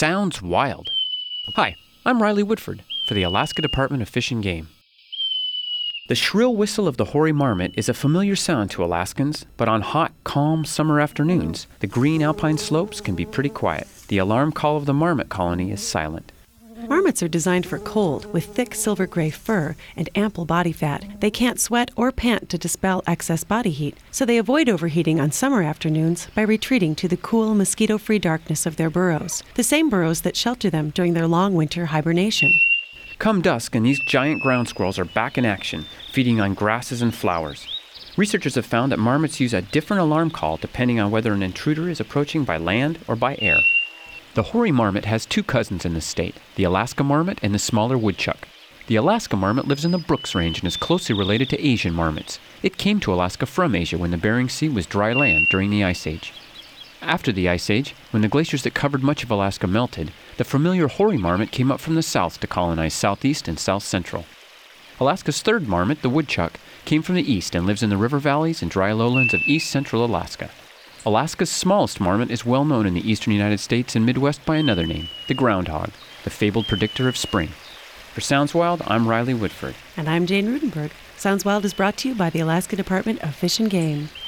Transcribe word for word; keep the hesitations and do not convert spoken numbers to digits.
Sounds wild. Hi, I'm Riley Woodford for the Alaska Department of Fish and Game. The shrill whistle of the hoary marmot is a familiar sound to Alaskans, but on hot, calm summer afternoons, the green alpine slopes can be pretty quiet. The alarm call of the marmot colony is silent. Marmots are designed for cold, with thick silver-gray fur and ample body fat. They can't sweat or pant to dispel excess body heat, so they avoid overheating on summer afternoons by retreating to the cool, mosquito-free darkness of their burrows, the same burrows that shelter them during their long winter hibernation. Come dusk, and these giant ground squirrels are back in action, feeding on grasses and flowers. Researchers have found that marmots use a different alarm call depending on whether an intruder is approaching by land or by air. The hoary marmot has two cousins in this state, the Alaska marmot and the smaller woodchuck. The Alaska marmot lives in the Brooks Range and is closely related to Asian marmots. It came to Alaska from Asia when the Bering Sea was dry land during the Ice Age. After the Ice Age, when the glaciers that covered much of Alaska melted, the familiar hoary marmot came up from the south to colonize southeast and south central. Alaska's third marmot, the woodchuck, came from the east and lives in the river valleys and dry lowlands of east central Alaska. Alaska's smallest marmot is well known in the eastern United States and Midwest by another name, the groundhog, the fabled predictor of spring. For Sounds Wild, I'm Riley Woodford. And I'm Jane Rudenberg. Sounds Wild is brought to you by the Alaska Department of Fish and Game.